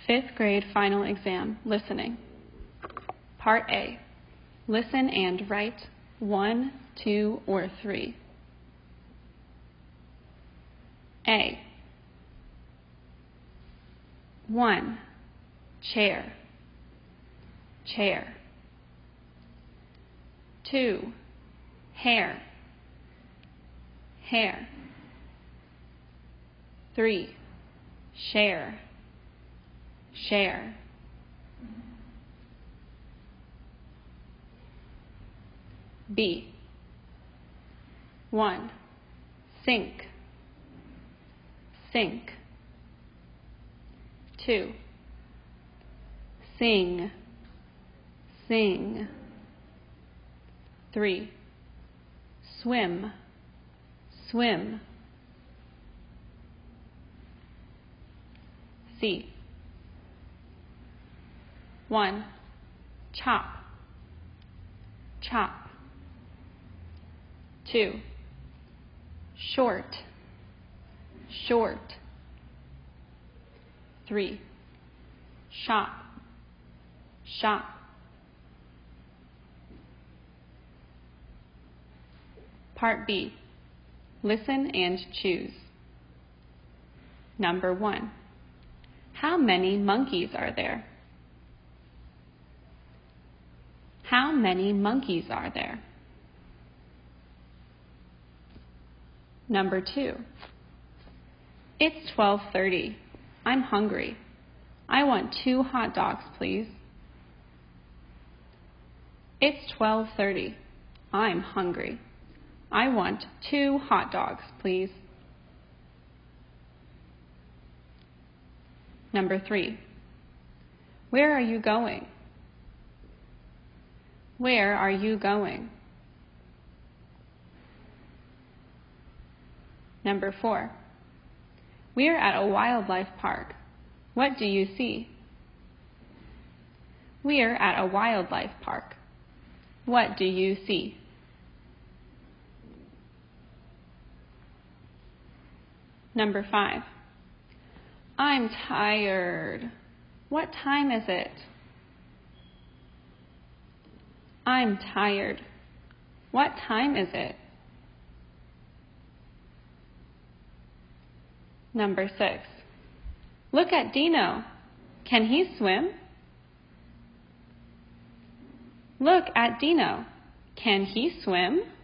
Fifth grade final exam, listening. Part A. Listen and write 1, 2, or 3. A. 1. Chair, chair. 2. Hair, hair. 3. Share, share. B. 1. Sink, sink. 2. Sing, sing. 3. Swim, swim. C. 1. Chop, chop. 2. Short, short. 3. Shop, shop. Part B. Listen and choose. Number 1. How many monkeys are there? How many monkeys are there? Number 2. It's 12:30. I'm hungry. I want 2 hot dogs, please. It's 12:30. I'm hungry. I want 2 hot dogs, please. Number 3. Where are you going? Where are you going? Number 4. We're at a wildlife park. What do you see? We're at a wildlife park. What do you see? Number 5. I'm tired. What time is it? I'm tired. What time is it? Number 6. Look at Dino. Can he swim? Look at Dino. Can he swim?